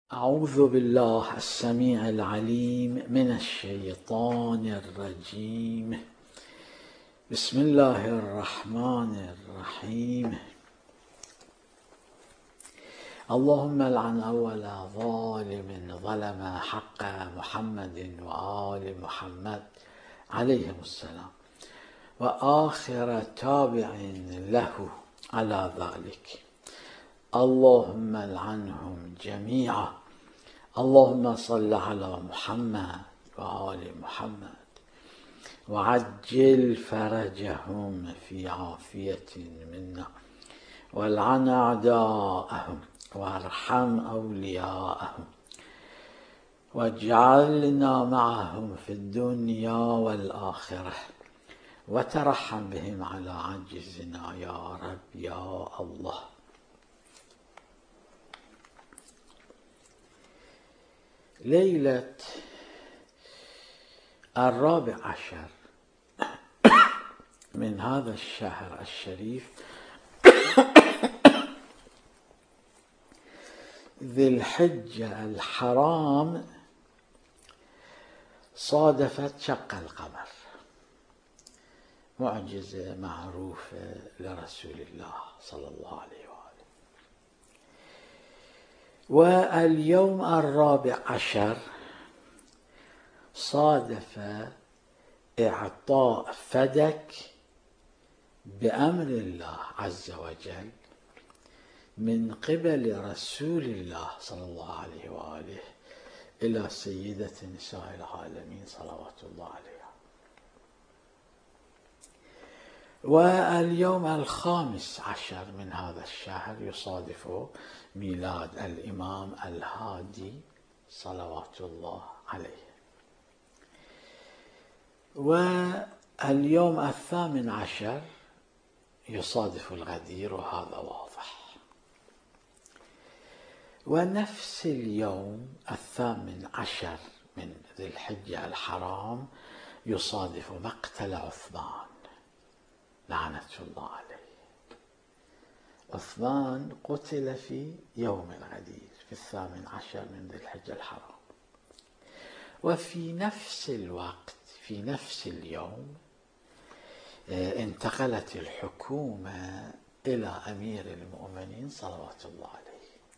أعوذ بالله السميع العليم من الشيطان الرجيم. بسم الله الرحمن الرحيم. اللهم لعن أول ظالم ظلم حق محمد وآل محمد عليهم السلام، وآخر تابع له على ذلك. اللهم لعنهم جميعا. اللهم صل على محمد وآل محمد وعجل فرجهم في عافية منا، والعن أعداءهم وارحم أولياءهم، واجعلنا معهم في الدنيا والآخرة، وترحم بهم على عجزنا يا رب يا الله. ليلة 14 من هذا الشهر الشريف ذي الحجة الحرام صادفت شق القمر، معجزة معروفة لرسول الله صلى الله عليه وآله. واليوم 14 صادف إعطاء فدك بأمر الله عز وجل من قبل رسول الله صلى الله عليه وآله إلى سيدة نساء العالمين صلوات الله عليها. واليوم 15 من هذا الشهر يصادف ميلاد الإمام الهادي صلوات الله عليه. واليوم 18 يصادف الغدير، وهذا واضح. ونفس اليوم 18 من ذي الحجة الحرام يصادف مقتل عثمان لعنة الله عليه. عثمان قتل في يوم الغدير في 18 من ذي الحجة الحرام. وفي نفس الوقت في نفس اليوم انتقلت الحكومة إلى أمير المؤمنين صلوات الله عليه.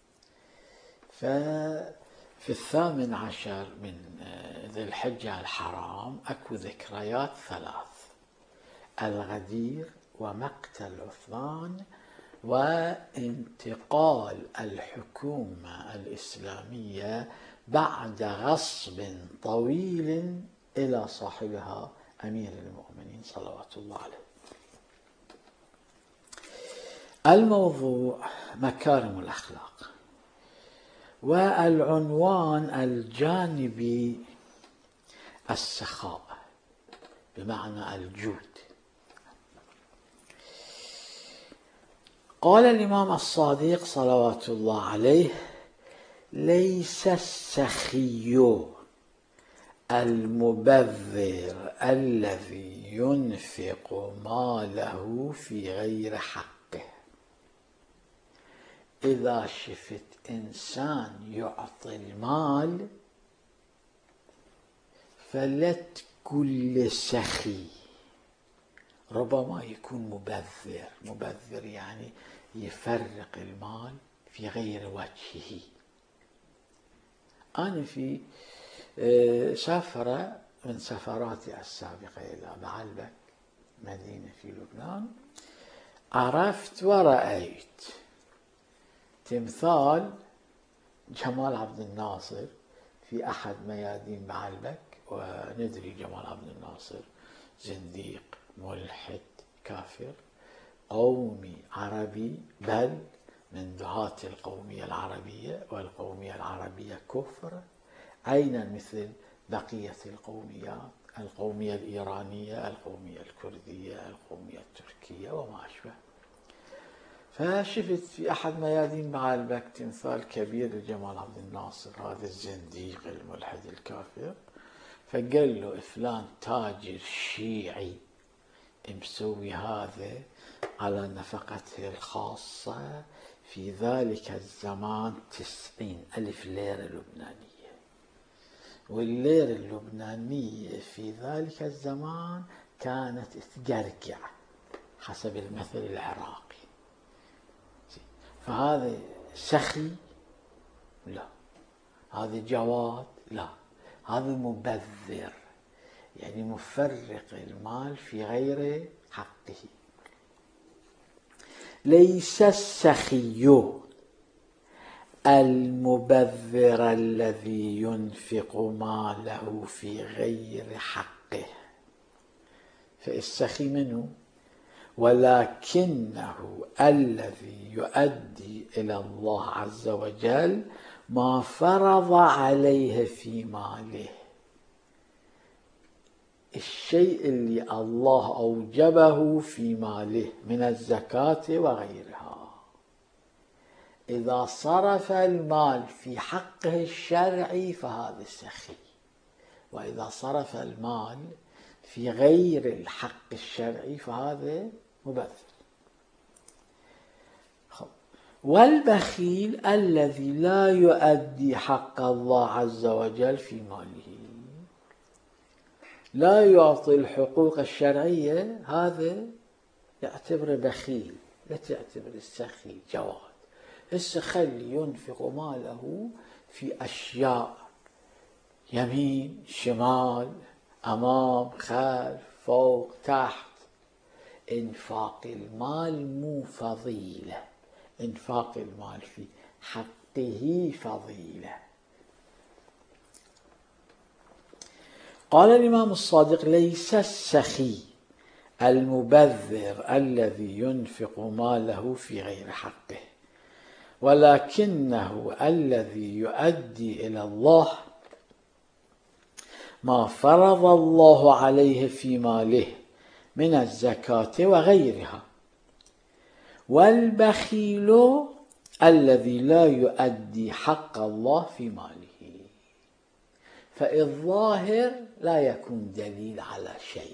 ففي 18 من ذي الحجة الحرام أكو ذكريات 3: الغدير ومقتل عثمان وانتقال الحكومة الإسلامية بعد غصب طويل إلى صاحبها أمير المؤمنين صلوات الله عليه. الموضوع مكارم الأخلاق، والعنوان الجانبي السخاء بمعنى الجود. قال الإمام الصادق صلوات الله عليه: ليس السخي المبذر الذي ينفق ماله في غير حقه. إذا شفت إنسان يعطي المال فلا تقول سخي، ربما يكون مبذر. مبذر يعني يفرق المال في غير وجهه. أنا في سفرة من سفراتي السابقة إلى بعلبك مدينة في لبنان، عرفت ورأيت تمثال جمال عبد الناصر في أحد ميادين بعلبك. وندري جمال عبد الناصر زنديق ملحد كافر قومي عربي، بل من دعاة القومية العربية، والقومية العربية كفر عينا مثل بقية القوميات، القومية الإيرانية، القومية الكردية، القومية التركية وما أشبه. فشفت في أحد ميادين بعلبك تمثال كبير لجمال عبد الناصر، هذا الزنديق الملحد الكافر. فقال له فلان تاجر شيعي مسوي هذا على نفقته الخاصة في ذلك الزمان 90,000 ليرة لبنانية، والليرة اللبنانية في ذلك الزمان كانت تقرقع حسب المثل العراقي. فهذا سخي؟ لا. هذا جواد؟ لا. هذا مبذر، يعني مفرق المال في غير حقه. ليس السخي المبذر الذي ينفق ماله في غير حقه، فالسخي منه، ولكنه الذي يؤدي إلى الله عز وجل ما فرض عليه في ماله، الشيء اللي الله أوجبه في ماله من الزكاة وغيرها. إذا صرف المال في حقه الشرعي فهذا سخي، وإذا صرف المال في غير الحق الشرعي فهذا مبذر. والبخيل الذي لا يؤدي حق الله عز وجل في ماله، لا يعطي الحقوق الشرعية، هذا يعتبر بخيل، لا تعتبر السخي جواد. السخي ينفق ماله في أشياء يمين شمال أمام خلف فوق تحت. إنفاق المال مو فضيلة، إنفاق المال في حقه فضيلة. قال الإمام الصادق: ليس السخي المبذر الذي ينفق ماله في غير حقه، ولكنه الذي يؤدي إلى الله ما فرض الله عليه في ماله من الزكاة وغيرها. والبخيل الذي لا يؤدي حق الله في ماله، فالظاهر لا يكون دليل على شيء،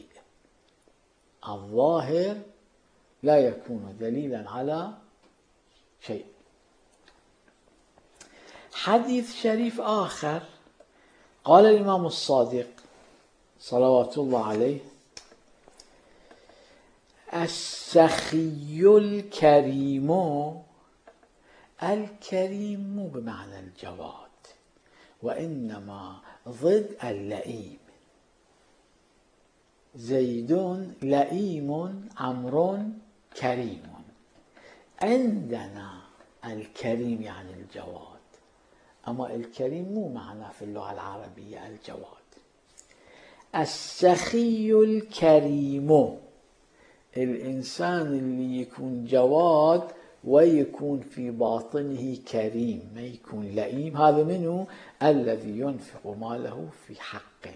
الظاهر لا يكون دليلا على شيء. حديث شريف آخر قال الإمام الصادق صلوات الله عليه: السخي الكريم، الكريم مو بمعنى الجواد، وإنما ضد اللئيم. زيد لئيم، عمرو كريم. عندنا الكريم يعني الجواد، أما الكريم مو معنى في اللغة العربية الجواد. السخي الكريم الإنسان اللي يكون جواد ويكون في باطنه كريم، ما يكون لئيم. هذا منه الذي ينفق ماله في حق،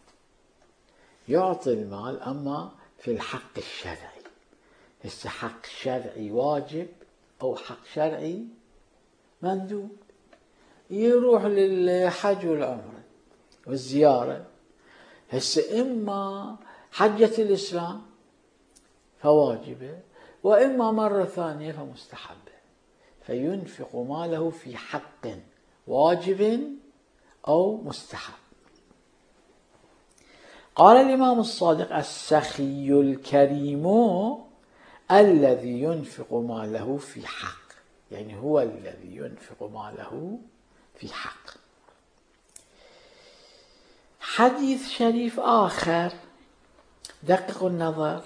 يعطي المال أما في الحق الشرعي. هسه حق شرعي واجب أو حق شرعي مندوب. يروح للحج والعمرة والزيارة، هسه إما حجة الإسلام فواجبة، وإما مرة ثانية فمستحبة، فينفق ماله في حق واجب أو مستحب. قال الإمام الصادق: السخي الكريم الذي ينفق ماله في حق، يعني هو الذي ينفق ماله في حق. حديث شريف آخر دققوا النظر،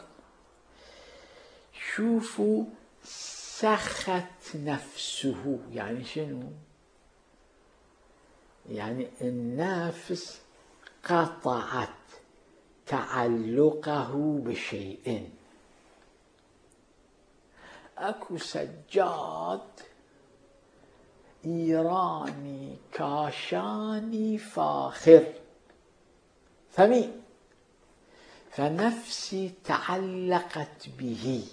شوفوا: سخت نفسه، يعني شنو؟ يعني النفس قطعت تعلقه بشيء. اكو سجاد إيراني كاشاني فاخر ثمين، فنفسي تعلقت به،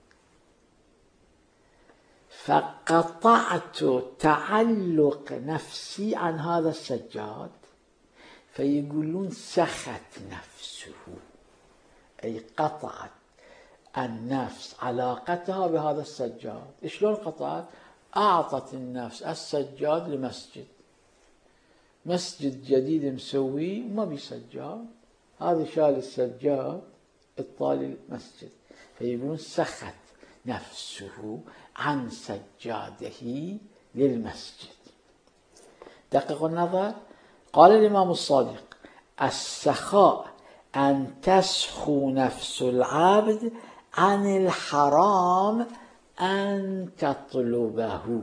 فقطعت تعلق نفسي عن هذا السجاد. فيقولون سخت نفسه، أي قطعت النفس علاقتها بهذا السجاد. شلون قطعت؟ أعطت النفس السجاد لمسجد، مسجد جديد مسوي ما بي سجاد، هذا شال السجاد الطالي المسجد، فيقولون سخت نفسه عن سجاده للمسجد. دققوا النظر. قال الإمام الصادق: السخاء أن تسخو نفس العبد عن الحرام أن تطلبه.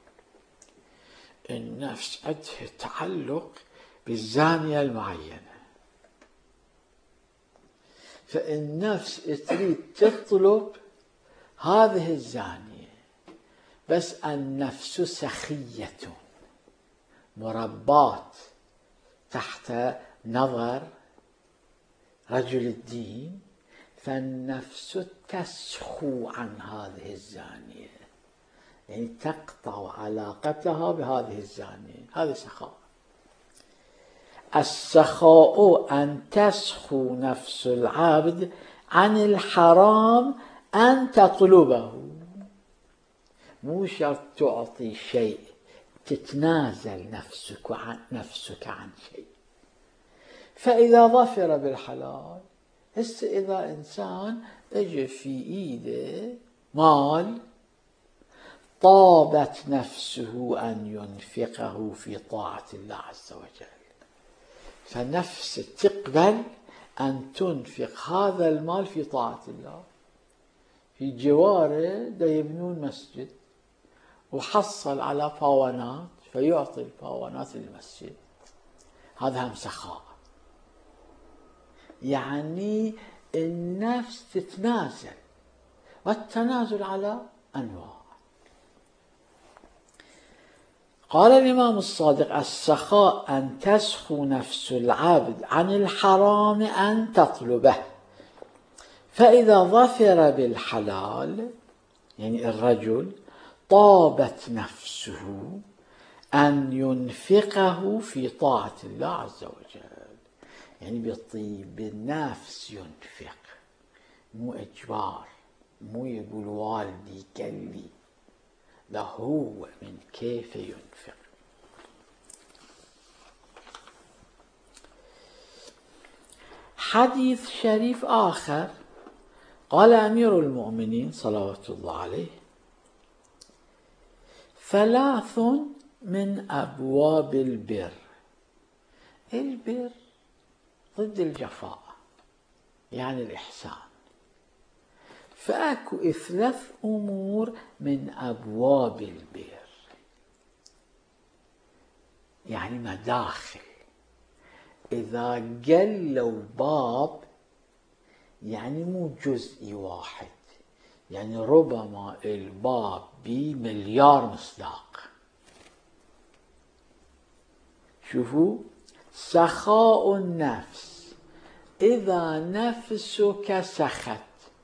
النفس عندها تعلق بالزانية المعينة، فالنفس تريد تطلب هذه الزانية، بس النفس سخية مرباة تحت نظر رجل الدين، فالنفس تسخو عن هذه الزانية، يعني تقطع علاقتها بهذه الزانية، هذا سخاء. السخاء أن تسخو نفس العبد عن الحرام أن تطلبه، مو شرط تعطي شيء، تتنازل نفسك عن شيء. فإذا ظفر بالحلال، هسه إذا إنسان اجى في إيده مال، طابت نفسه أن ينفقه في طاعة الله عز وجل، فالنفس تقبل أن تنفق هذا المال في طاعة الله. في جواره دا يبنون مسجد، وحصل على باونات فيعطي الباونات للمسجد، هذا هم سخاء. يعني النفس تتنازل، والتنازل على أنواع. قال الإمام الصادق: السخاء أن تسخو نفس العبد عن الحرام أن تطلبه، فإذا ظفر بالحلال، يعني الرجل طابت نفسه أن ينفقه في طاعة الله عز وجل، يعني بطيب النفس ينفق، مو إجبار، مو يقول والدي قال لي، لا، هو من كيف ينفق. حديث شريف آخر، قال أمير المؤمنين صلوات الله عليه: ثلاث من أبواب البر. البر ضد الجفاء، يعني الإحسان. فأكو ثلاث أمور من أبواب البر، يعني مداخل. إذا قالوا باب يعني مو جزء واحد، يعني ربما الباب بمليار مصداق. شوفوا، سخاء النفس، إذا نفسك سخت،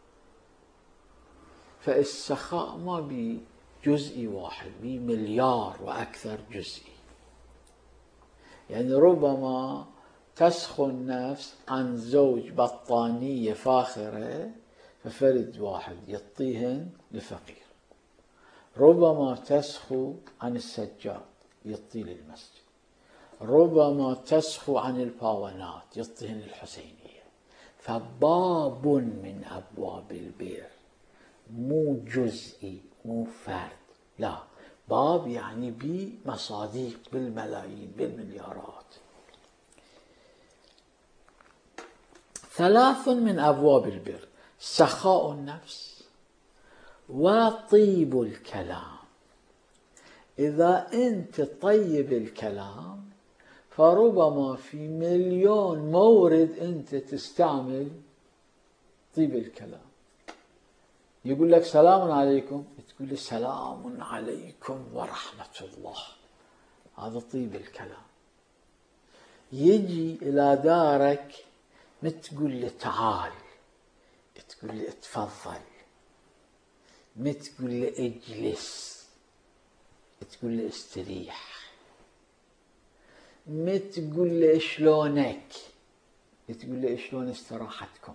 فالسخاء ما بجزء واحد، بمليار وأكثر جزئي. يعني ربما تسخو النفس عن زوج بطانية فاخرة ففرد واحد يعطيهن لفقير، ربما تسخو عن السجاد يعطي للمسجد، ربما تسخو عن الباونات يعطيهن للحسينية. فباب من أبواب البر، مو جزئي، مو فرد، لا، باب يعني بمصاديق، بالملايين، بالمليارات. ثلاث من أبواب البر: سخاء النفس، وطيب الكلام. إذا أنت طيب الكلام، فربما في مليون مورد أنت تستعمل طيب الكلام. يقول لك سلام عليكم، تقول له سلام عليكم ورحمة الله، هذا طيب الكلام. يجي إلى دارك ما تقول له تعال، تقول له اتفضل، ما تقول له اجلس، تقول له استريح، ما تقول له شلونك، تقول له شلون استراحتكم،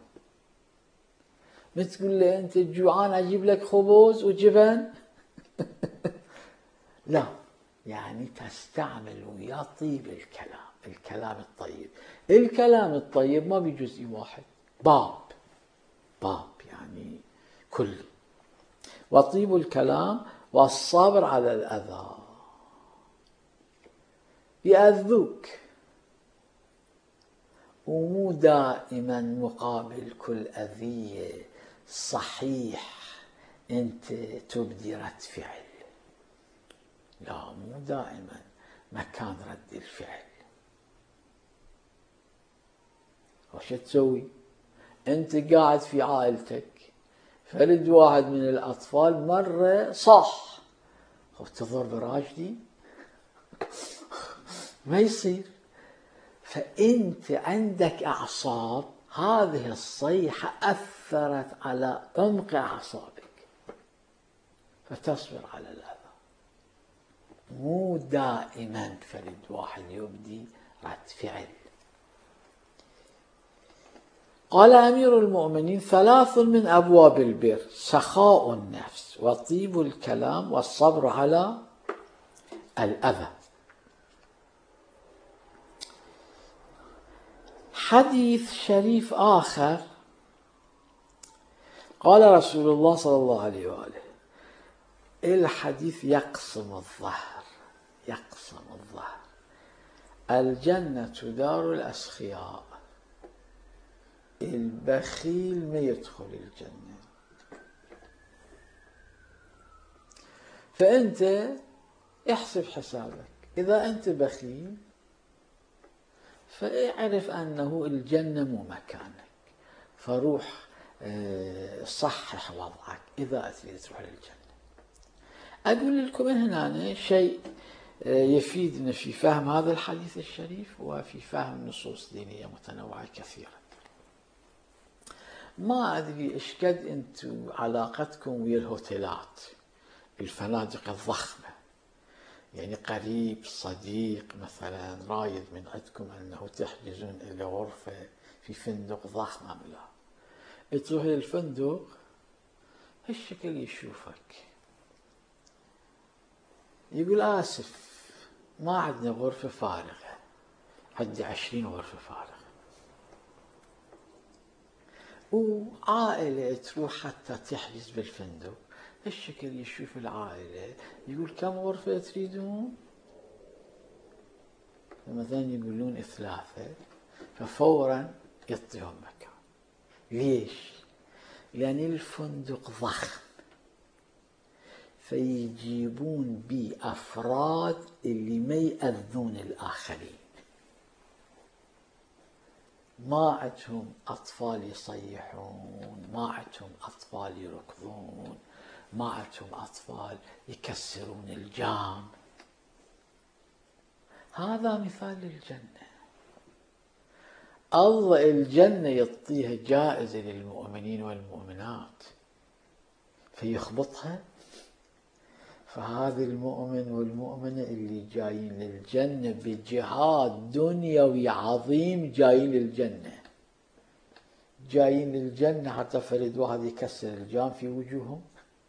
ما تقول له انت جوعان اجيب لك خبز وجبن لا، يعني تستعمل ويا طيب الكلام الطيب. الكلام الطيب ما بجزء واحد، باب يعني كل. وطيب الكلام والصبر على الأذى. يأذوك ومو دائما مقابل كل أذية صحيح أنت تبدي رد فعل، لا، مو دائما مكان رد الفعل. وش تسوي؟ أنت قاعد في عائلتك، فرد واحد من الأطفال مرة صح، تضرب راشدي؟ ما يصير. فأنت عندك أعصاب، هذه الصيحة أثرت على عمق أعصابك، فتصبر على الأذى. مو دائما فرد واحد يبدي رد فعل. قال أمير المؤمنين: 3 من أبواب البر: سخاء النفس وطيب الكلام والصبر على الأذى. حديث شريف آخر، قال رسول الله صلى الله عليه وآله، الحديث يقسم الظهر، الجنة دار الأسخياء، البخيل ما يدخل الجنة. فأنت احسب حسابك، إذا أنت بخيل فاعرف أنه الجنة مو مكانك، فروح صحح وضعك إذا تريد تروح للجنة. أقول لكم هنا شيء يفيدنا في فهم هذا الحديث الشريف وفي فهم نصوص دينية متنوعة كثيرة. ما أدري إيش قد أنتم علاقتكم ويا الهوتيلات، الفنادق الضخمة، يعني قريب صديق مثلا رايد من عندكم أنه تحجزون إلى غرفة في فندق ضخم أم لا، تروح للفندق هالشكل يشوفك، يقول آسف ما عندنا غرفة فارغة، عندي 20 غرفة فارغة. وعائلة تروح حتى تحجز بالفندق، هالشكل يشوف العائلة، يقول كم غرفة تريدون؟ مثلا يقولون 3، ففورا يعطيهم مكان. ليش؟ لأن الفندق ضخم، فيجيبون بي أفراد اللي ما يأذون الآخرين، ما عندهم أطفال يصيحون، ما عندهم أطفال يركضون، ما عندهم أطفال يكسرون الجام. هذا مثال للجنة. الله الجنة يعطيها جائزة للمؤمنين والمؤمنات فيخبطها. فهذا المؤمن والمؤمنة اللي جايين للجنة بجهاد دنيوي عظيم، جايين للجنة حتى فرد واحد يكسر الجام في وجوههم،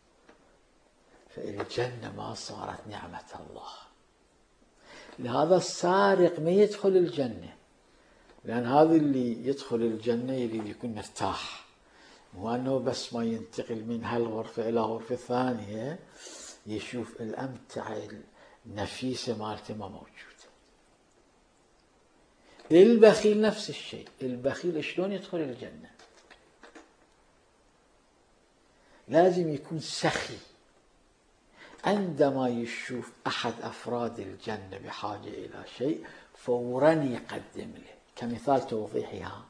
فالجنة ما صارت نعمة الله. لهذا السارق ما يدخل الجنة، لأن هذا اللي يدخل الجنة يريد يكون مرتاح، مو أنه بس ما ينتقل من هالغرفة إلى غرفة ثانية يشوف الأمتعة النفيسة مالته ما موجودة. البخيل نفس الشيء، البخيل شلون يدخل الجنة؟ لازم يكون سخي، عندما يشوف أحد أفراد الجنة بحاجة إلى شيء فورا يقدم له، كمثال توضيحها،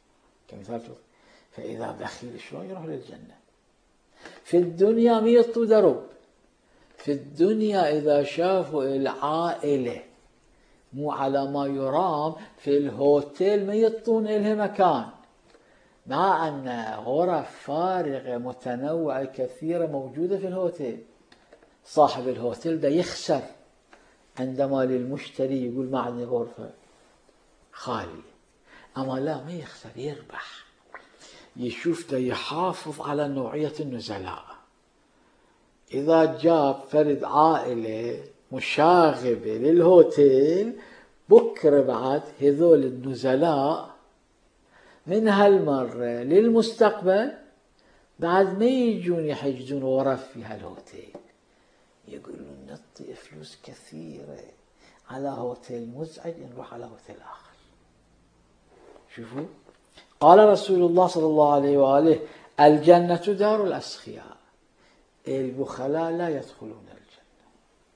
فإذا بخيل شلون يروح للجنة؟ في الدنيا ما يطوا درب، في الدنيا إذا شافوا العائلة مو على ما يرام في الهوتيل ما يطون إلها مكان، مع أن غرف فارغة متنوعة كثيرة موجودة في الهوتيل. صاحب الهوتيل ده يخسر عندما للمشتري يقول ما عندي غرفة خالية، أما لا، ما يخسر، يربح. يشوف ده يحافظ على نوعية النزلاء. إذا جاب فرد عائلة مشاغبة للهوتيل، بكرة بعد هذول النزلاء من هالمرة للمستقبل بعد ما يجون يحجزون غرف في هالهوتيل، يقولون نعطي فلوس كثيرة على هوتيل مزعج نروح على هوتيل آخر. شوفوا، قال رسول الله صلى الله عليه وآله: الجنة دار الأسخياء، البخلاء لا يدخلون الجنة.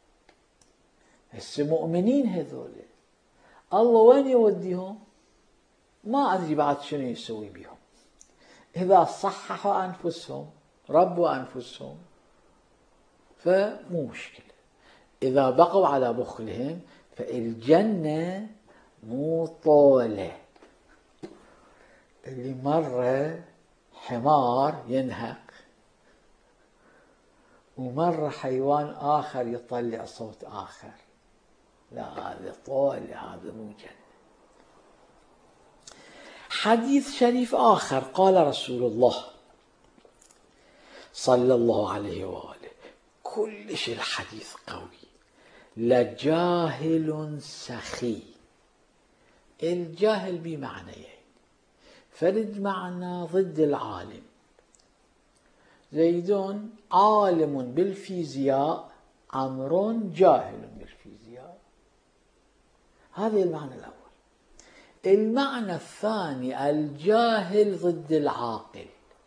هسه مؤمنين هذول، الله وين يوديهم؟ ما أدري بعد شنو يسوي بهم. إذا صححوا أنفسهم ربوا أنفسهم فمو مشكلة، إذا بقوا على بخلهم فالجنة مو طولة. اللي مرة حمار ينهق ومرة حيوان آخر يطلع صوت آخر، لا هذا طولة، هذا مو جنة. حديث شريف آخر قال رسول الله صلى الله عليه وآله، كلش الحديث قوي: لجاهل سخي. الجاهل بمعنيين، فرد معنى ضد العالم. زيد عالم بالفيزياء، عمرو جاهل بالفيزياء. هذا المعنى الأول. المعنى الثاني: الجاهل ضد العاقل.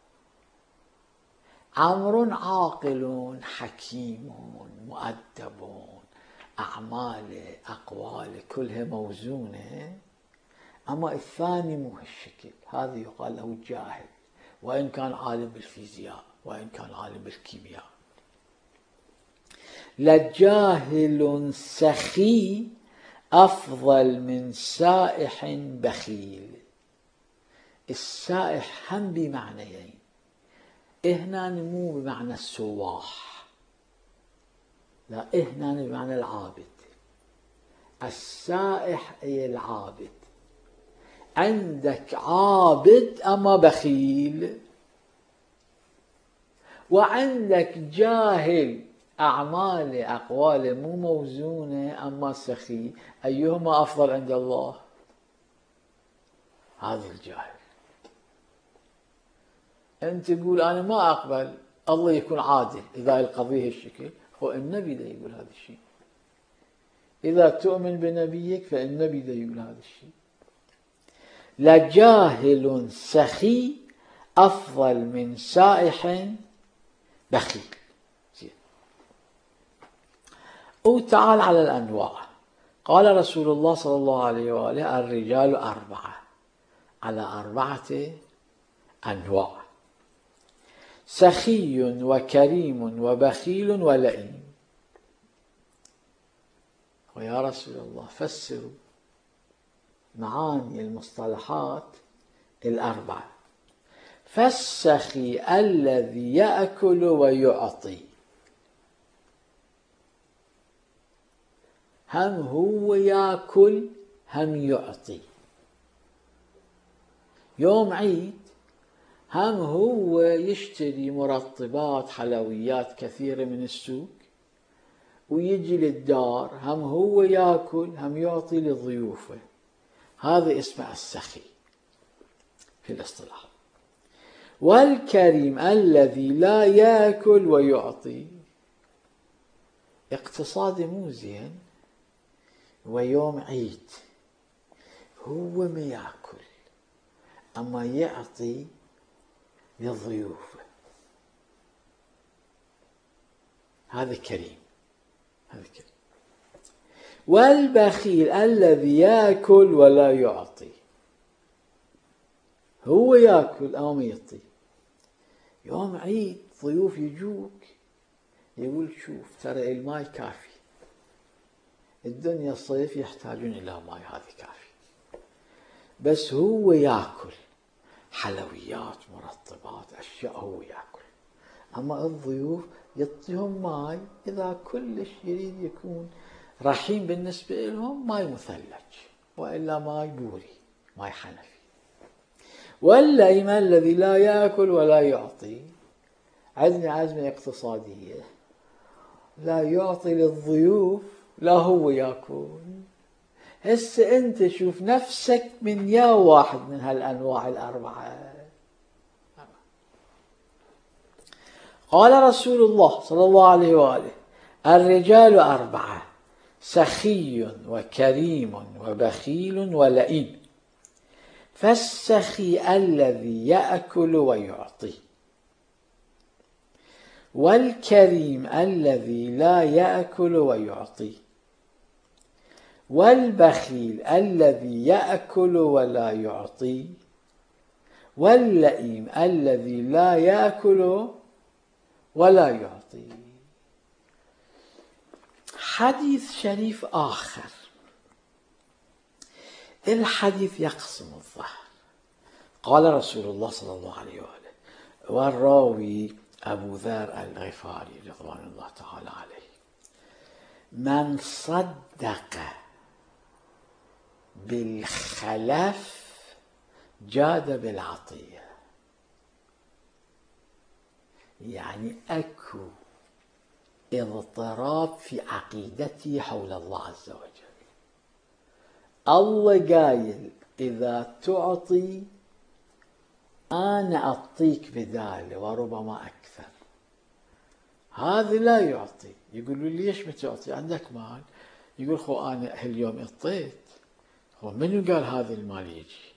عمرو عاقل حكيم مؤدب، أعماله أقواله كلها موزونة، أما الثاني مو هالشكل، هذا يقال له جاهل، وإن كان عالم بالفيزياء وإن كان عالم بالكيمياء. لجاهل سخي أفضل من سائح بخيل. السائح هم بمعنيين، هنا مو بمعنى السواح، لا، هنا بمعنى العابد. السائح أي العابد. عندك عابد أما بخيل، وعندك جاهل أعماله أقواله مو موزونة أما سخي. أيهما أفضل عند الله؟ هذا الجاهل. أنت تقول أنا ما أقبل الله يكون عادل إذا القضية هالشكل، هو النبي ده يقول هذا الشيء. إذا تؤمن بنبيك فالنبي ده يقول هذا الشيء. لجاهل سخي أفضل من سائح بخيل. وتعال على الأنواع. قال رسول الله صلى الله عليه وآله: الرجال أربعة، على 4 أنواع: سخي وكريم وبخيل ولئيم. ويا رسول الله فسروا معاني المصطلحات 4. فالسخي الذي يأكل ويعطي، هم هو يأكل هم يعطي. يوم عيد هم هو يشتري مرطبات حلويات كثيرة من السوق ويجي للدار، هم هو يأكل هم يعطي لضيوفه. هذا اسمه السخي في الاصطلاح. والكريم الذي لا يأكل ويعطي، اقتصادي مو زين، ويوم عيد هو ما يأكل أما يعطي للضيوف، هذا كريم. والبخيل الذي يأكل ولا يعطي، هو يأكل أو ما يعطي. يوم عيد ضيوف يجوك يقول شوف ترى الماء كافي، الدنيا الصيف يحتاجون إلى ماء، هذه كافي، بس هو يأكل حلويات مرطبات أشياء هو يأكل. أما الضيوف يعطيهم ماء إذا كلش يريد يكون رحيم بالنسبة لهم، ماء مثلج، وإلا ماء بوري، ماء حنفي. واللئيم الذي لا يأكل ولا يعطي، عندنا أزمة اقتصادية، لا يعطي للضيوف لا هو ياكل. هسه أنت شوف نفسك من يا واحد من هالأنواع الأربعة. قال رسول الله صلى الله عليه وآله: الرجال أربعة: سخي وكريم وبخيل ولئيم. فالسخي الذي يأكل ويعطي، والكريم الذي لا يأكل ويعطي، والبخيل الذي يأكل ولا يعطي، واللئيم الذي لا يأكل ولا يعطي. حديث شريف آخر. الحديث يقسم الظهر. قال رسول الله صلى الله عليه وآله، والراوي أبو ذر الغفاري رضوان الله تعالى عليه: من صدق بالخلف جاد بالعطية. يعني أكو اضطراب في عقيدتي حول الله عز وجل. الله قايل إذا تعطي أنا أعطيك بداله وربما أكثر. هذا لا يعطي، يقول له ليش ما تعطي؟ عندك مال. يقول خو أنا هاليوم اعطيت. هو منو قال هذا المال يجي؟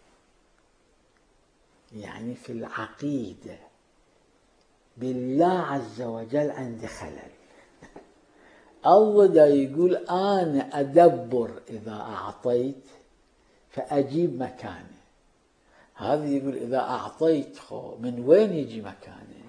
يعني في العقيدة بالله عز وجل عندي خلل. الله دا يقول أنا أدبر إذا أعطيت فأجيب مكانه. هذا يقول إذا أعطيت من وين يجي مكانه؟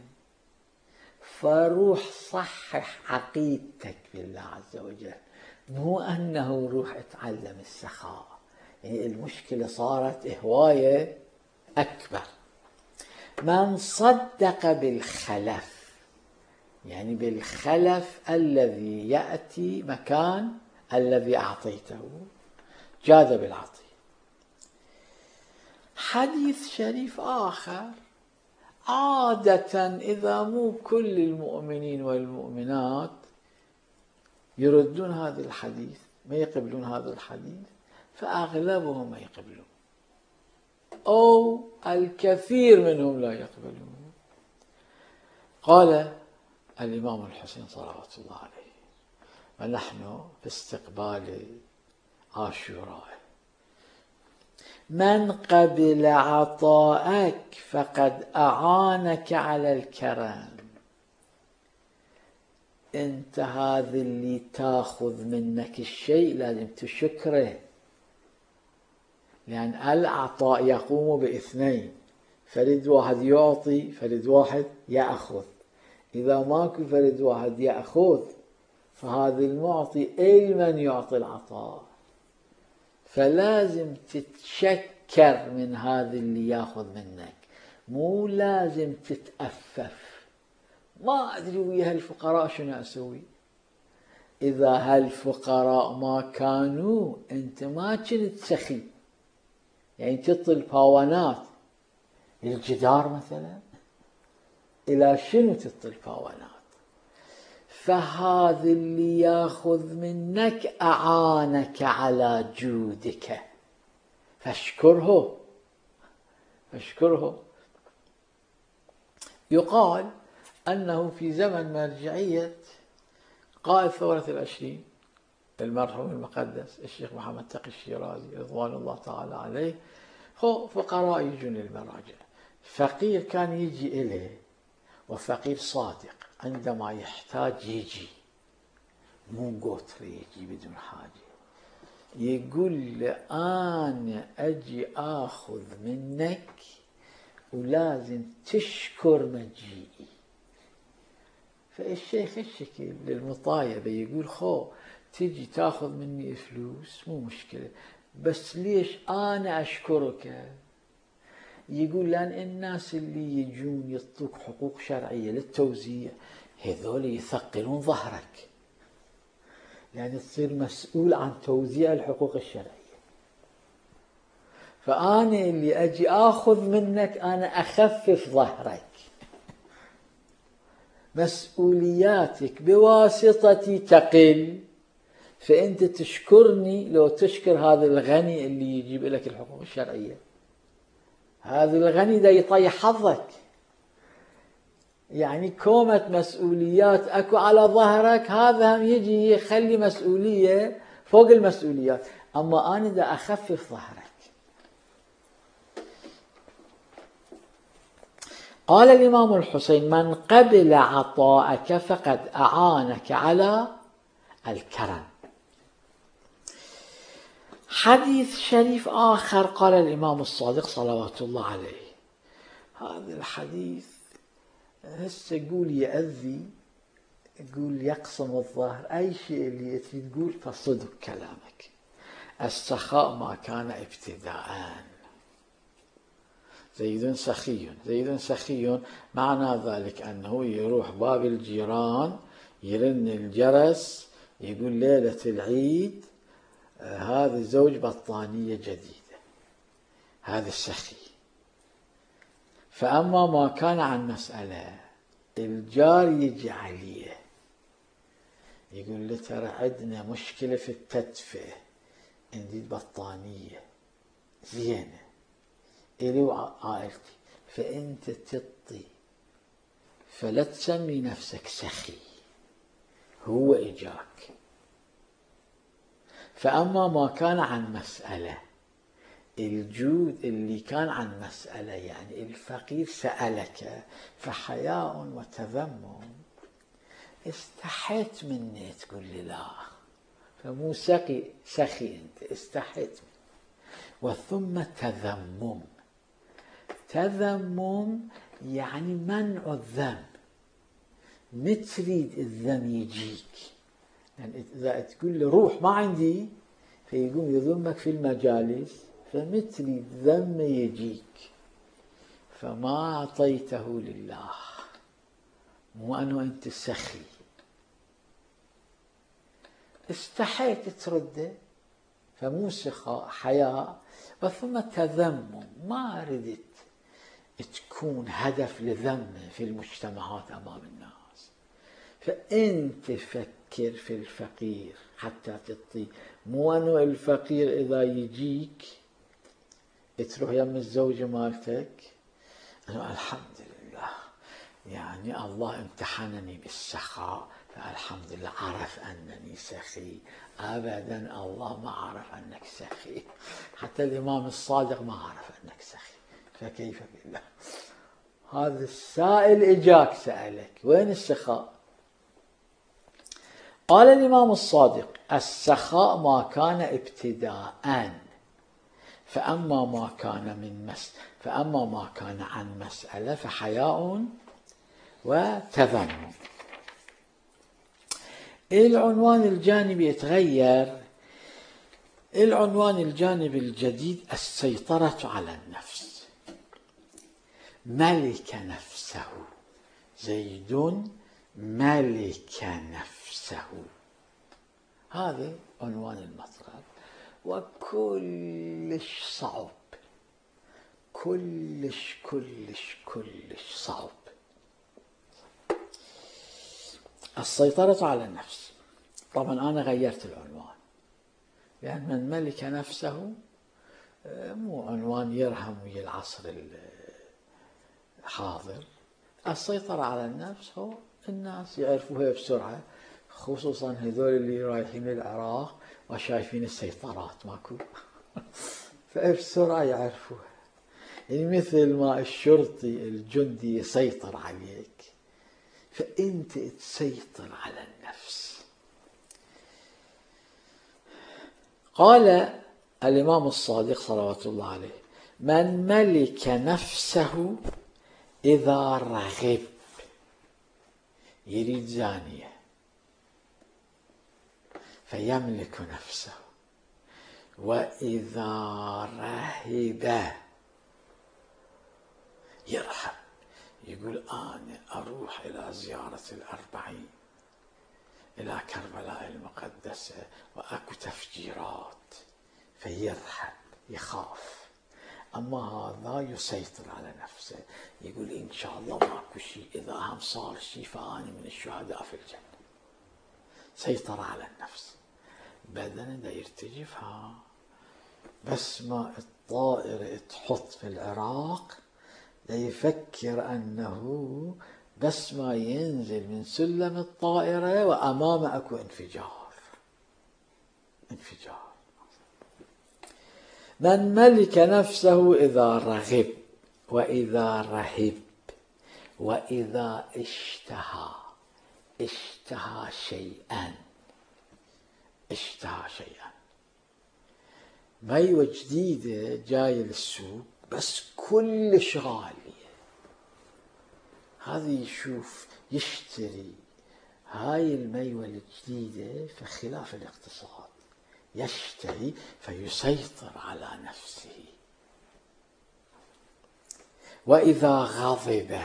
فروح صحح عقيدتك بالله عز وجل، مو أنه روح اتعلم السخاء. يعني المشكلة صارت هواية أكبر. من صدق بالخلف، يعني بالخلف الذي يأتي مكان الذي أعطيته، جاد بالعطية. حديث شريف آخر. عادة إذا مو كل المؤمنين والمؤمنات يردون هذا الحديث، ما يقبلون هذا الحديث، فأغلبهم ما يقبلون، أو الكثير منهم لا يقبلون. قال الإمام الحسين صلوات الله عليه، ونحن في استقبال عاشوراء: من قبل عطاءك فقد أعانك على الكرم. انت هذا اللي تاخذ منك الشيء لازم تشكره، لأن العطاء يقوم باثنين: فرد واحد يعطي، فرد واحد يأخذ. إذا ماكو فرد واحد يأخذ فهذا المعطي من يعطي العطاء، فلازم تتشكر من هذا اللي ياخذ منك، مو لازم تتأفف. ما أدري ويا هالفقراء شنو أسوي. إذا هالفقراء ما كانوا أنت ما كنت سخي، يعني تعطي الباونات للجدار مثلا، إلى شنو تعطي الباونات؟ فهذا اللي ياخذ منك أعانك على جودك، فاشكره. يقال أنه في زمن مرجعية قائد ثورة العشرين المرحوم المقدس الشيخ محمد تقي الشيرازي رضوان الله تعالى عليه، فقراء يجون للمراجع. فقير كان يجي إليه، وفقير صادق عندما يحتاج يجي، مو قطر يجي بدون حاجة. يقول له أنا أجي آخذ منك ولازم تشكر مجيئي. فالشيخ الشكل للمطايبة يقول تجي تاخذ مني فلوس مو مشكلة، بس ليش أنا أشكرك؟ يقول لأن الناس اللي يجون يعطوك حقوق شرعية للتوزيع هذول يثقلون ظهرك، يعني تصير مسؤول عن توزيع الحقوق الشرعية. فأنا اللي أجي آخذ منك أنا أخفف ظهرك، مسؤولياتك بواسطتي تقل، فأنت تشكرني لو تشكر هذا الغني اللي يجيب لك الحقوق الشرعية. هذا الغني ده يطيح حظك، يعني كومة مسؤوليات أكو على ظهرك، هذا هم يجي يخلي مسؤولية فوق المسؤوليات، أما أنا دا أخفف ظهرك. قال الإمام الحسين: من قبل عطاءك فقد أعانك على الكرم. حديث شريف آخر قال الإمام الصادق صلوات الله عليه، هذا الحديث هسه يقول يأذي، يقول يقسم الظهر، أي شيء اللي تقول فصدق كلامك. السخاء ما كان ابتداءً. زيد سخي، زيد سخي معنى ذلك أنه يروح باب الجيران يرن الجرس يقول ليلة العيد هذا زوج بطانية جديدة، هذا السخي. فأما ما كان عن مسألة الجار يجي عليه يقول له ترى عندنا مشكلة في التدفئة، عندي بطانية زينة إلي وعائلتي، فأنت تطي، فلا تسمي نفسك سخي، هو إجاك. فأما ما كان عن مسألة الجود اللي كان عن مسألة، يعني الفقير سألك فحياء وتذمم، استحيت مني تقول لي لا، فمو سخي أنت، استحيت مني. وثم تذمم، تذمم يعني منع الذم، متريد الذم يجيك، يعني إذا تقول له روح ما عندي فيقوم يذمك في المجالس، فمتريد ذم يجيك، فما أعطيته لله، مو أنه أنت سخي، استحيت ترده، فمو سخاء، حياء. وثم تذمم، ما ردت تكون هدف لذم في المجتمعات أمام الناس، فأنت فكر في الفقير حتى تطي، مو أنه الفقير إذا يجيك تروح يم الزوجة مالتك أنه الحمد لله يعني الله امتحنني بالسخاء فالحمد لله عرف أنني سخي. أبدا، الله ما عرف أنك سخي، حتى الإمام الصادق ما عرف أنك سخي، فكيف بالله؟ هذا السائل إجاك سألك وين السخاء؟ قال الإمام الصادق: السخاء ما كان ابتداءً، فأما ما كان عن مسألة فحياء وتذمم. العنوان الجانبي يتغير، العنوان الجانبي الجديد: السيطرة على النفس. ملك نفسه، زيد ملك نفسه، هذا عنوان المطلب، وكلش صعب، كلش صعب. السيطرة على النفس، طبعا أنا غيرت العنوان، لأن من ملك نفسه مو عنوان يرهم ويا العصر الحاضر. السيطرة على النفس هو الناس يعرفوها بسرعة، خصوصا هذول اللي رايحين العراق وشايفين السيطرات ماكو فبسرعة يعرفوها، يعني مثل ما الشرطي الجندي يسيطر عليك، فأنت تسيطر على النفس. قال الإمام الصادق صلوات الله عليه: من ملك نفسه إذا رغب، يريد زانية فيملك نفسه، وإذا رهب يرحب، يقول أنا أروح إلى زيارة الأربعين، إلى كربلاء المقدسة وأكو تفجيرات، فيرحب يخاف. أما هذا يسيطر على نفسه، يقول إن شاء الله ماكو شيء، إذا هم صار شيء فأنا من الشهداء في الجنة. سيطر على النفس. بدنه دا يرتجف. بس ما الطائرة تحط في العراق دا يفكر أنه بس ما ينزل من سلم الطائرة وأمامه أكو انفجار. من ملك نفسه إذا رغب وإذا رهب وإذا اشتهى شيئا. ميوة جديدة جاية للسوق بس كلش غالية، هذا يشوف يشتري هاي الميوة الجديدة في خلاف الاقتصاد، يشتري فيسيطر على نفسه. وإذا غضب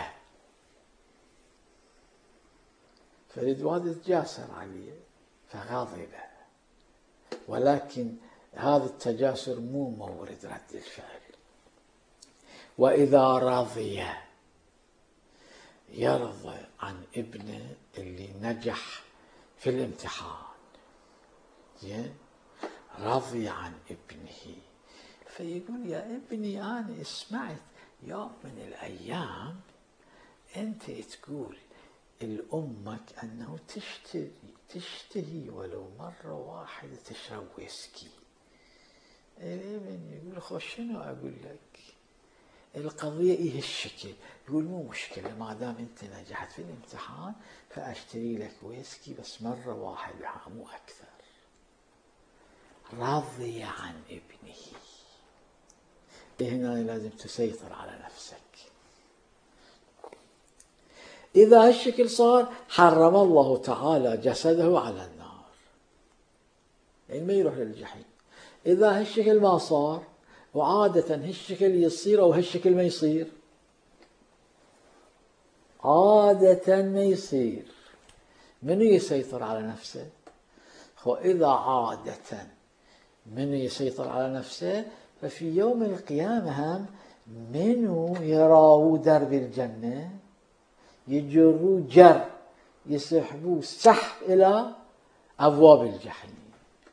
فريد واد تجاسر عليه فغضب، ولكن هذا التجاسر مو مورد رد الفعل. وإذا رضي يرضى عن ابنه اللي نجح في الامتحان، رضي عن ابنه، فيقول يا ابني أنا سمعت يوم من الأيام أنت تقول لأمك أنه تشتهي ولو مرة واحدة تشرب ويسكي. الابن يقول خوش شنو أقول لك، القضية إيه الشكل؟ يقول مو مشكلة، ما دام أنت نجحت في الامتحان فأشتري لك ويسكي بس مرة واحدة مو أكثر. رضي عن ابنه. هنا لازم تسيطر على نفسك. إذا هالشكل صار حرم الله تعالى جسده على النار، يعني ما يروح للجحيم. إذا هالشكل ما صار، وعادة هالشكل يصير أو هالشكل ما يصير، عادة ما يصير، منو يسيطر على نفسه؟ إذا عادة منو يسيطر على نفسه، ففي يوم القيامة هم منو يراو درب الجنة، يجروا جر، يسحبوا سحب إلى أبواب الجحيم.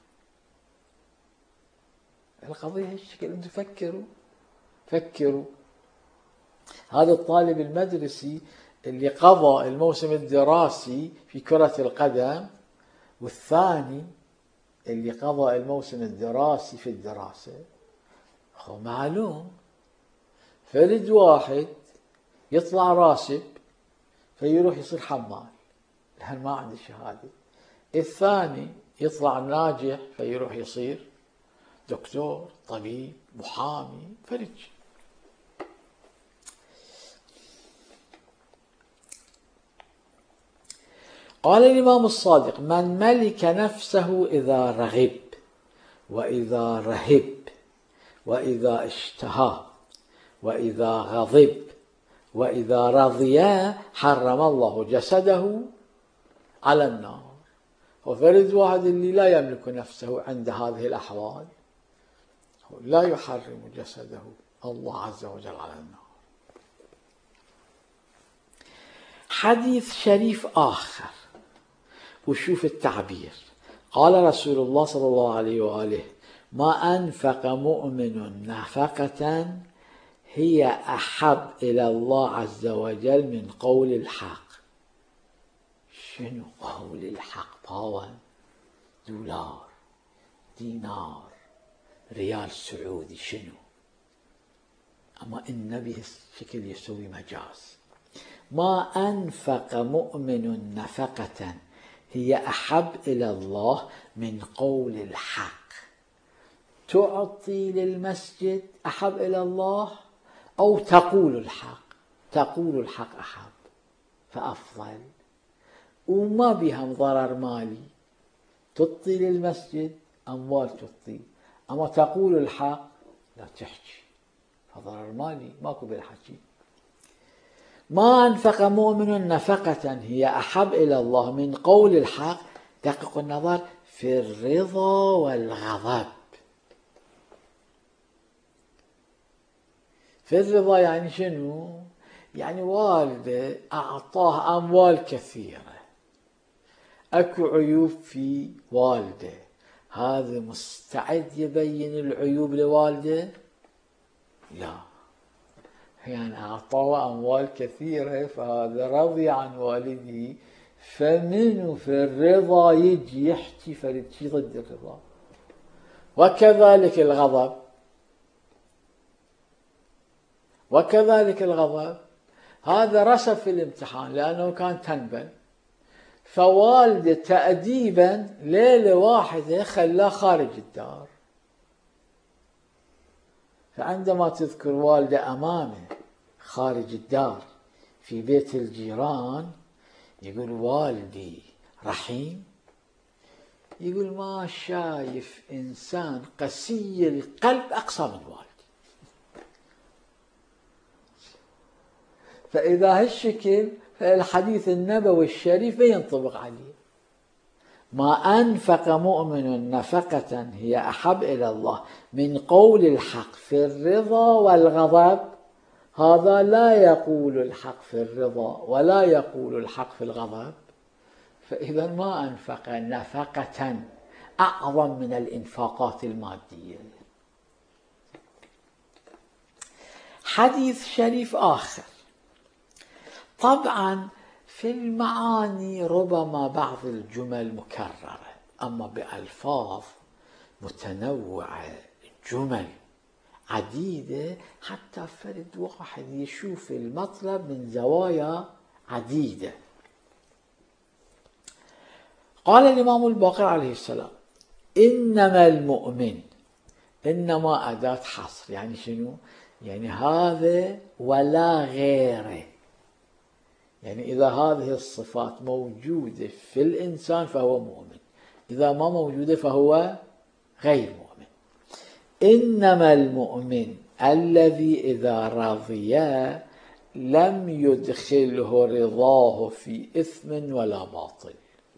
القضية هالشكل. أنتم فكروا هذا الطالب المدرسي اللي قضى الموسم الدراسي في كرة القدم، والثاني اللي قضى الموسم الدراسي في الدراسة، معلوم فرد واحد يطلع راسب فيروح يصير حمال لأن ما عنده شهادة، الثاني يطلع ناجح فيروح يصير دكتور، طبيب، محامي، فرج. قال الإمام الصادق: من ملك نفسه إذا رغب وإذا رهب وإذا اشتهى وإذا غضب وإذا رضي حرم الله جسده على النار. وفرد واحد اللي لا يملك نفسه عند هذه الأحوال لا يحرم جسده الله عز وجل على النار. حديث شريف آخر، وشوف التعبير. قال رسول الله صلى الله عليه وآله: ما أنفق مؤمن نفقة هي أحب إلى الله عز وجل من قول الحق. شنو قول الحق؟ باون، دولار، دينار، ريال سعودي، شنو؟ أما النبي الشكل يسوي مجاز. ما أنفق مؤمن نفقة هي أحب إلى الله من قول الحق. تعطي للمسجد أحب إلى الله أو تقول الحق؟ تقول الحق أحب فأفضل، وما بها ضرر مالي. تعطي للمسجد أموال تعطي، أما تقول الحق لا تحكي، فضرر مالي ماكو بالحكي. ما أنفق مؤمن نفقة هي أحب إلى الله من قول الحق. دقق النظر في الرضا والغضب. في الرضا يعني شنو؟ يعني والده أعطاه أموال كثيرة، أكو عيوب في والده، هذا مستعد يبين العيوب لوالده؟ لا، يعني أعطاه أموال كثيرة فهذا رضي عن والده، فمنه في الرضا يجي يحكي فرد شي ضد الرضا. وكذلك الغضب، وكذلك الغضب هذا رسب في الامتحان لأنه كان تنبل، فوالده تأديبا ليلة واحدة خلاه خارج الدار. فعندما تذكر والده أمامه خارج الدار في بيت الجيران يقول والدي رحيم، يقول ما شايف إنسان قسي القلب أقسى من والدي. فإذا هالشكل فالحديث النبوي الشريف ينطبق عليه: ما أنفق مؤمن نفقة هي أحب إلى الله من قول الحق في الرضا والغضب. هذا لا يقول الحق في الرضا ولا يقول الحق في الغضب، فإذا ما أنفق نفقة أعظم من الإنفاقات المادية. حديث شريف آخر، طبعا في المعاني ربما بعض الجمل مكررة، أما بألفاظ متنوعة، جمل عديدة، حتى فرد واحد يشوف المطلب من زوايا عديدة. قال الإمام الباقر عليه السلام: إنما المؤمن، إنما أداة حصر، يعني شنو؟ يعني هذا ولا غيره، يعني إذا هذه الصفات موجودة في الإنسان فهو مؤمن، إذا ما موجودة فهو غير مؤمن. إنما المؤمن الذي إذا رضي لم يدخله رضاه في إثم ولا باطل.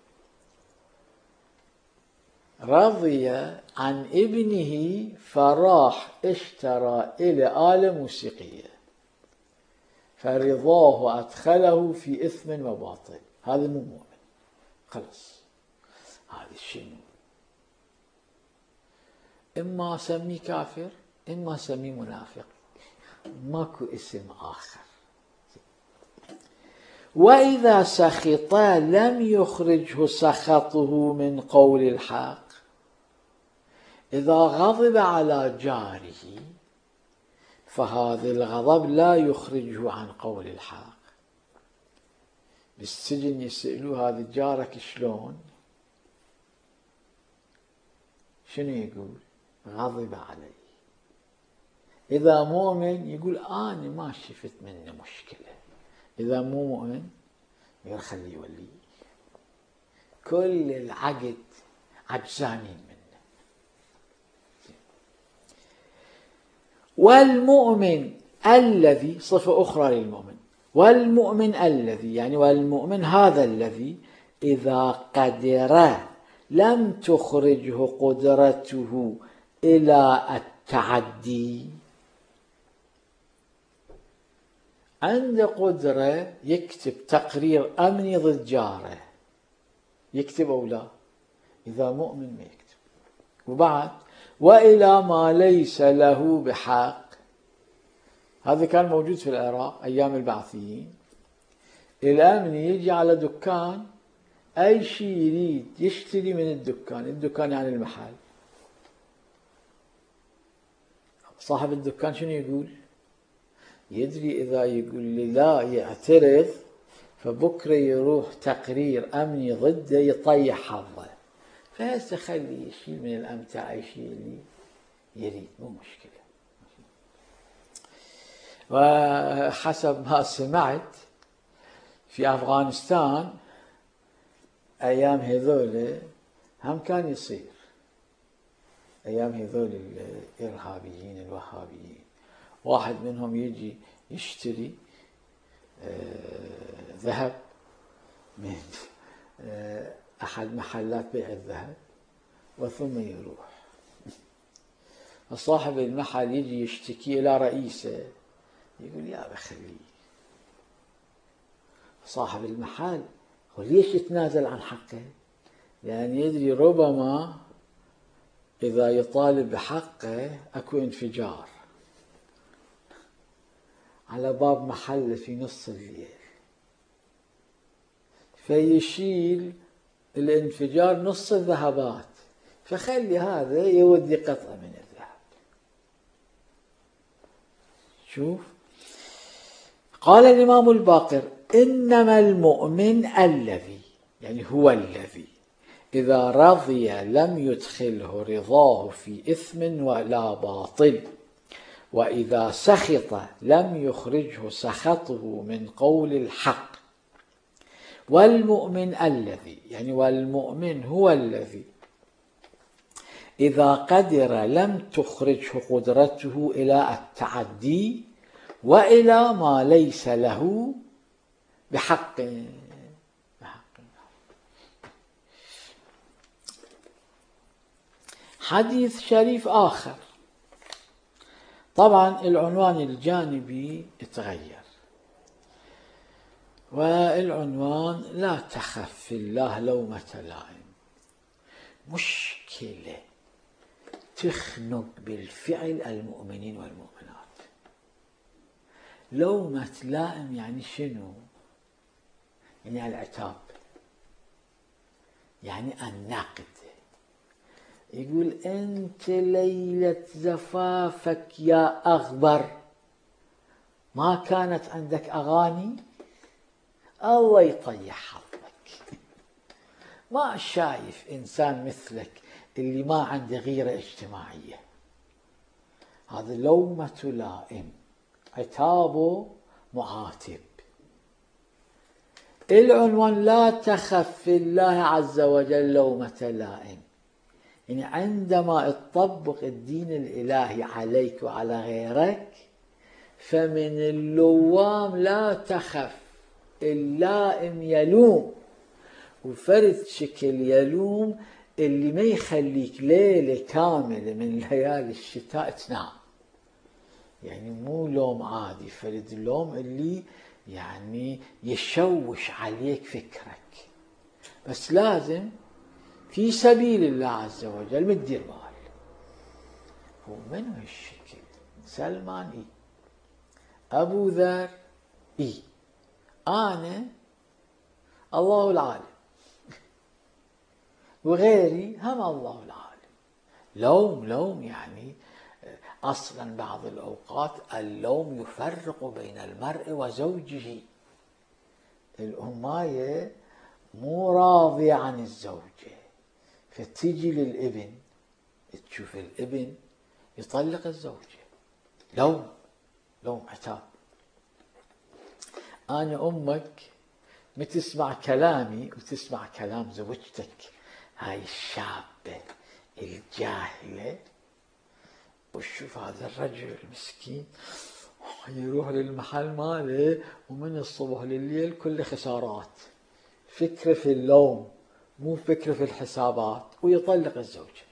رضي عن ابنه فراح اشترى إلى آلة موسيقية، فرضاه أدخله في إثم وباطل، هذا مو مؤمن، خلص. هذا شنو؟ إما سميه كافر إما سميه منافق، ماكو اسم آخر. وإذا سخط لم يخرجه سخطه من قول الحق. إذا غضب على جاره فهذا الغضب لا يخرجه عن قول الحق. بالسجن يسألوه هذا جارك شلون؟ شنو يقول؟ غضب علي. إذا مؤمن يقول أنا ما شفت منه مشكلة، إذا مو مؤمن يقول خليه يولي، كل العقد عجزانين منه. والمؤمن الذي، صفة أخرى للمؤمن، والمؤمن الذي يعني والمؤمن هذا الذي إذا قدر لم تخرجه قدرته إلى التعدي. عنده قدرة يكتب تقرير أمني ضد جاره، يكتب أو لا؟ إذا مؤمن ما يكتب. وبعد وإلى ما ليس له بحق. هذا كان موجود في العراق أيام البعثيين. الأمني يجي على دكان أي شيء يريد يشتري من الدكان، الدكان يعني المحل، صاحب الدكان شنو يقول؟ يدري إذا يقول لي لا يعترض فبكرة يروح تقرير أمني ضده يطيح حظه، فيخليه يشيل من الأمتعة أي شيء اللي يريد، مو مشكلة. وحسب ما سمعت في أفغانستان أيام هذول هم كان يصير، أيام هذول الإرهابيين الوهابيين، واحد منهم يجي يشتري ذهب من أحد محلات بيع الذهب وثم يروح، صاحب المحل يجي يشتكي إلى رئيسه، يقول يا بخليه. صاحب المحل هو ليش يتنازل عن حقه؟ لأن يدري ربما إذا يطالب بحقه أكو انفجار على باب محله في نص الليل، فيشيل الانفجار نص الذهبات، فخلي هذا يودي قطعة من الذهب. شوف، قال الإمام الباقر: إنما المؤمن الذي، يعني هو الذي إذا رضي لم يدخله رضاه في إثم ولا باطل، وإذا سخط لم يخرجه سخطه من قول الحق. والمؤمن الذي، يعني والمؤمن هو الذي إذا قدر لم تخرجه قدرته إلى التعدي وإلى ما ليس له بحق. حديث شريف آخر، طبعا العنوان الجانبي اتغير، والعنوان: لا تخف في الله لومة لائم. مشكلة تخنق بالفعل المؤمنين والمؤمنات. لومة لائم يعني شنو؟ يعني العتاب، يعني النقد. يقول: أنت ليلة زفافك يا أغبر ما كانت عندك أغاني؟ الله يطيح حظك. ما شايف إنسان مثلك اللي ما عنده غيرة اجتماعية. هذا لومة لائم، عتابه معاتب. العنوان: لا تخف في الله عز وجل لومة لائم. يعني عندما تطبق الدين الإلهي عليك وعلى غيرك، فمن اللوام لا تخف. اللائم يلوم، وفرد شكل يلوم اللي ما يخليك ليلة كاملة من ليالي الشتاء تنام. يعني مو لوم عادي، فرد اللوم اللي يعني يشوش عليك فكرك، بس لازم في سبيل الله عز وجل مدير بال. هو من هالشكل؟ سلمان أبو ذر أنا الله العالم، وغيري هم الله العالم. لوم يعني أصلا بعض الأوقات اللوم يفرق بين المرء وزوجه. الأماية مو راضية عن الزوجة، فتيجي للابن تشوف الابن يطلق الزوجة. لوم عتاب. أنا أمك متسمع كلامي وتسمع كلام زوجتك هاي الشابة الجاهلة، وشوف هذا الرجل المسكين يروح للمحل ماله ومن الصبح لليل كل خسارات. فكرة في اللوم مو فكرة في الحسابات، ويطلق الزوجة.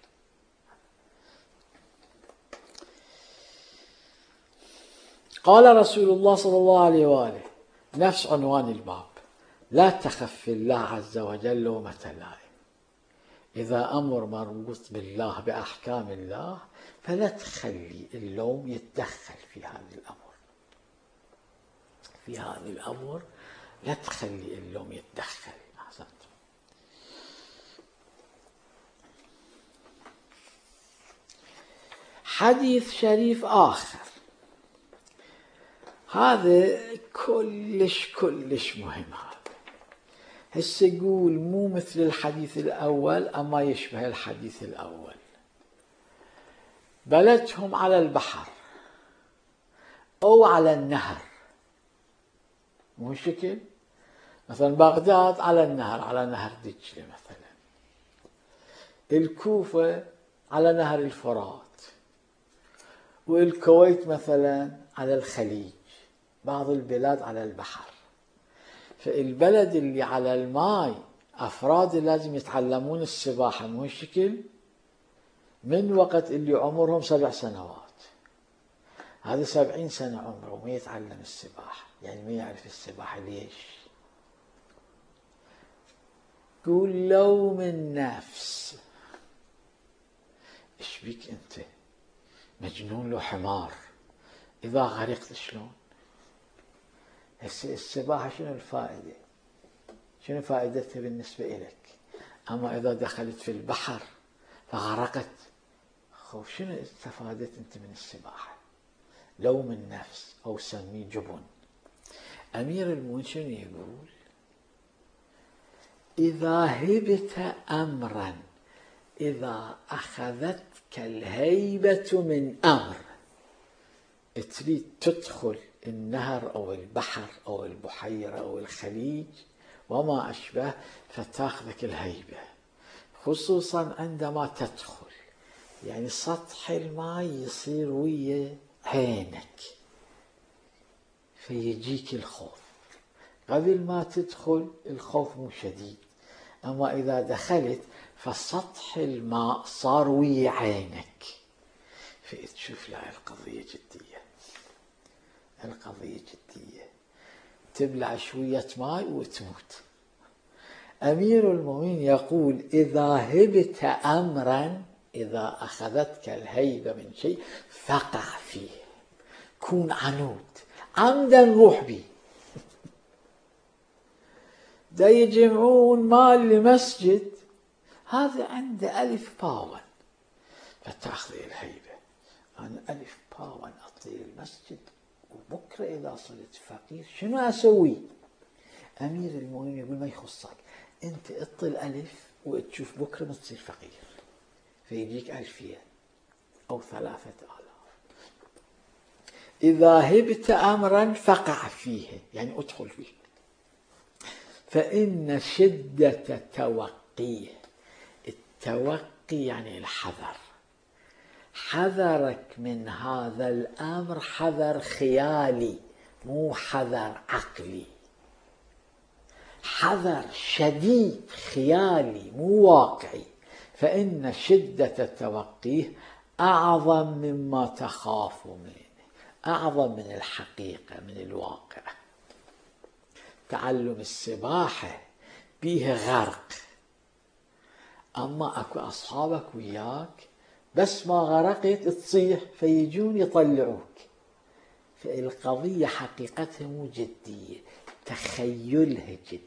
قال رسول الله صلى الله عليه وآله، نفس عنوان الباب: لا تخف في الله عز وجل لومة لائم. إذا أمر مربوط بالله بأحكام الله فلا تخلي اللوم يتدخل في هذا الأمر. لا تخلي اللوم يتدخل. أحسنت. حديث شريف آخر، هذا كلش مهم. هسه يقول مو مثل الحديث الأول، أما يشبه الحديث الأول. بلدهم على البحر أو على النهر، مو شكل مثلا بغداد على النهر، على نهر دجلة مثلا. الكوفة على نهر الفرات، والكويت مثلا على الخليج. بعض البلاد على البحر. فالبلد اللي على الماء أفراد لازم يتعلمون السباحة، مو هالشكل، من وقت اللي عمرهم 7 سنوات. هذا 70 سنة عمره وما يتعلم السباحة، يعني ما يعرف السباحة. ليش؟ قول لوم النفس. إيش بيك أنت مجنون لو حمار، إذا غرقت شلون؟ السباحة شنو الفائدة؟ شنو فائدتها بالنسبة إليك؟ أما إذا دخلت في البحر فغرقت، شنو استفادت أنت من السباحة؟ لوم النفس أو سميه جبن. أمير المؤمنين شنو يقول؟ إذا هبت أمرا، إذا أخذتك الهيبة من أمر، تريد تدخل النهر أو البحر أو البحيرة أو الخليج وما أشبه، فتاخذك الهيبة، خصوصا عندما تدخل، يعني سطح الماء يصير ويا عينك فيجيك الخوف. قبل ما تدخل الخوف مو شديد، أما إذا دخلت فسطح الماء صار ويا عينك، فتشوف لا القضية جدية، القضية جدية، تبلع شوية ماء وتموت. أمير المؤمنين يقول إذا هبت أمرا، إذا أخذتك الهيبة من شيء فقع فيه، كون عنود عمدا روح بي. دا يجمعون مال لمسجد، هذا عنده 1000 باون، فتأخذ الهيبة، أنا 1000 باون أعطي المسجد، وبكرة إذا صرت فقير شنو أسوي؟ أمير المؤمنين يقول ما يخصك، أنت اعطي 1000 وتشوف بكرة ما تصير فقير، فيجيك 2000 أو 3000. إذا هبت أمرا فقع فيه، يعني ادخل فيه، فإن شدة توقيه، التوقي يعني الحذر، حذرك من هذا الأمر حذر خيالي مو حذر عقلي، حذر شديد خيالي مو واقعي، فإن شدة توقيه أعظم مما تخاف منه، أعظم من الحقيقة من الواقع. تعلم السباحة بيه غرق، أما أكو أصحابك وياك بس ما غرقت تصيح فيجون يطلعوك، فالقضية حقيقتها مو جدية، تخيلها جدي.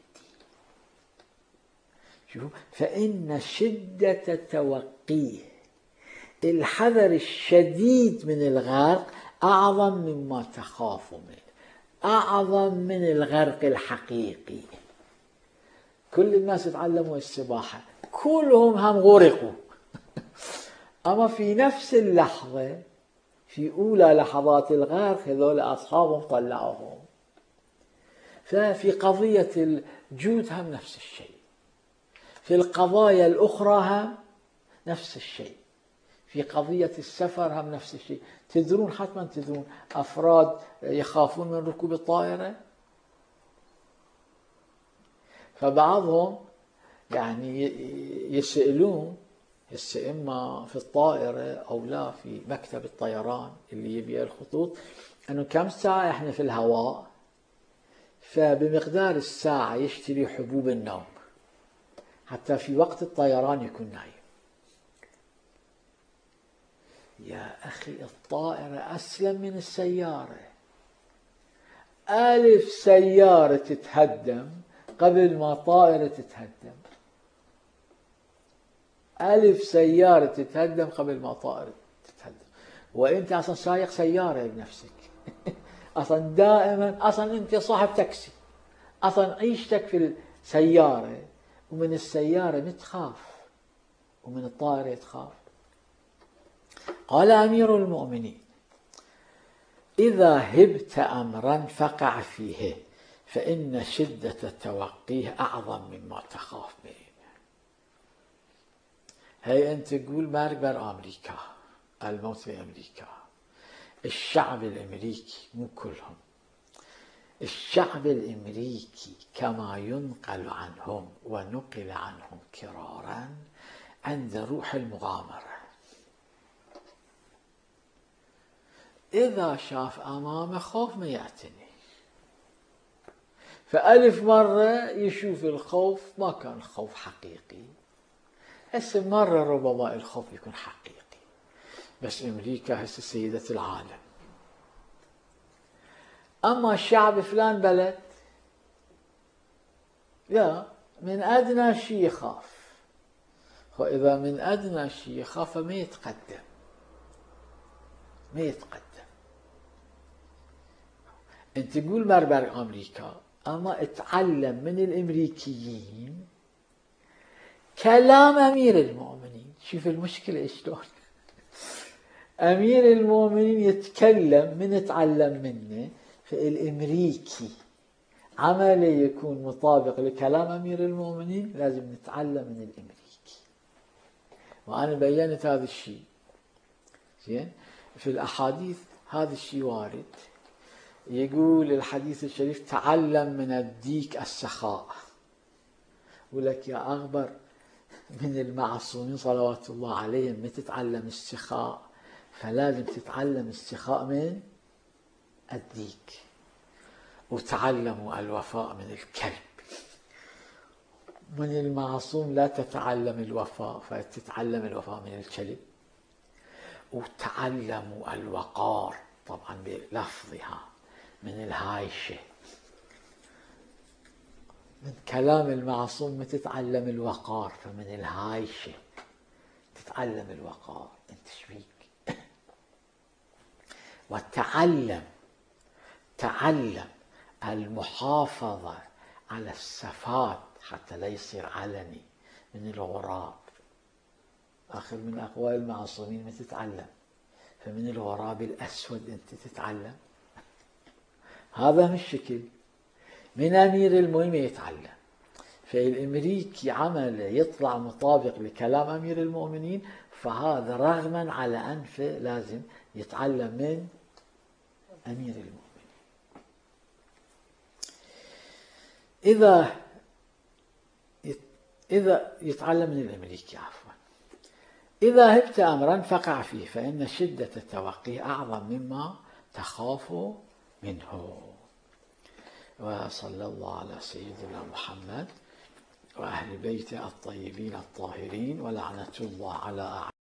شوفوا، فإن شدة توقيه، الحذر الشديد من الغرق أعظم مما تخاف منه، أعظم من الغرق الحقيقي. كل الناس تعلموا السباحة كلهم هم غرقوا أما في نفس اللحظة، في أولى لحظات الغرق هذول أصحابهم طلعوهم. ففي قضية الجود هم نفس الشيء، في القضايا الأخرى هم نفس الشيء، في قضية السفر هم نفس الشيء. تدرون حتما تدرون أفراد يخافون من ركوب الطائرة، فبعضهم يعني يسألون هسه إما في الطائرة أو لا في مكتب الطيران اللي يبيع الخطوط أنه كم ساعة إحنا في الهواء، فبمقدار الساعة يشتري حبوب النوم حتى في وقت الطيران يكون نايم. يا أخي الطائرة أسلم من السيارة، 1000 سيارة تتهدم قبل ما طائرة تتهدم، 1000 سيارة تتهدم قبل ما طائرة تتهدم، وانت اصلا سايق سيارة بنفسك اصلا دائما، اصلا انت صاحب تاكسي، اصلا عيشتك في السيارة، ومن السيارة متخاف ومن الطائرة تخاف. قال أمير المؤمنين إذا هبت أمرا فقع فيه، فإن شدة توقيه أعظم مما تخاف منه. هي أنت تقول ماربر أمريكا، الموت في أمريكا، الشعب الأمريكي مو كلهم، الشعب الأمريكي كما ينقل عنهم ونقل عنهم كرارا عند روح المغامرة، إذا شاف أمامه خوف ما يعتني، ف1000 مرة يشوف الخوف ما كان خوف حقيقي، هسه مرة ربما الخوف يكون حقيقي، بس أمريكا هسه سيدة العالم. أما الشعب فلان بلد لا، من أدنى شيء يخاف. وإذا من أدنى شيء يخاف ما يتقدم، ما يتقدم. أنت تقول بربر أمريكا، أما اتعلم من الأمريكيين كلام أمير المؤمنين. شوف المشكلة شلون. أمير المؤمنين يتكلم، من يتعلم منه. فالأمريكي عمله يكون مطابق لكلام أمير المؤمنين، لازم نتعلم من الأمريكي. وأنا بيّنت هذا الشيء زين في الأحاديث. هذا الشيء وارد. يقول الحديث الشريف تعلم من الديك السخاء. ولك يا أخبر من المعصومين صلوات الله عليهم ما تتعلم السخاء، فلازم تتعلم السخاء من الديك. وتعلموا الوفاء من الكلب. من المعصوم لا تتعلم الوفاء، فتتعلم الوفاء من الكلب. وتعلموا الوقار طبعا بلفظها من الهايشة. من كلام المعصوم ما تتعلم الوقار، فمن الهايشة تتعلم الوقار. انت شبيك. وتعلم المحافظة على السفاد حتى لا يصير علني من الغراب. آخر من أقوال المعصومين ما تتعلم، فمن الغراب الأسود أنت تتعلم. هذا مش شكل من أمير المؤمنين يتعلم. فالأمريكي عمله يطلع مطابق لكلام أمير المؤمنين، فهذا رغما على أنفه لازم يتعلم من أمير المؤمنين. إذا يتعلم من الأمريكي عفوا. إذا هبت أمرا فقع فيه، فإن شدة التوقيه أعظم مما تخاف منه. وصلى الله على سيدنا محمد وأهل بيته الطيبين الطاهرين، ولعنة الله على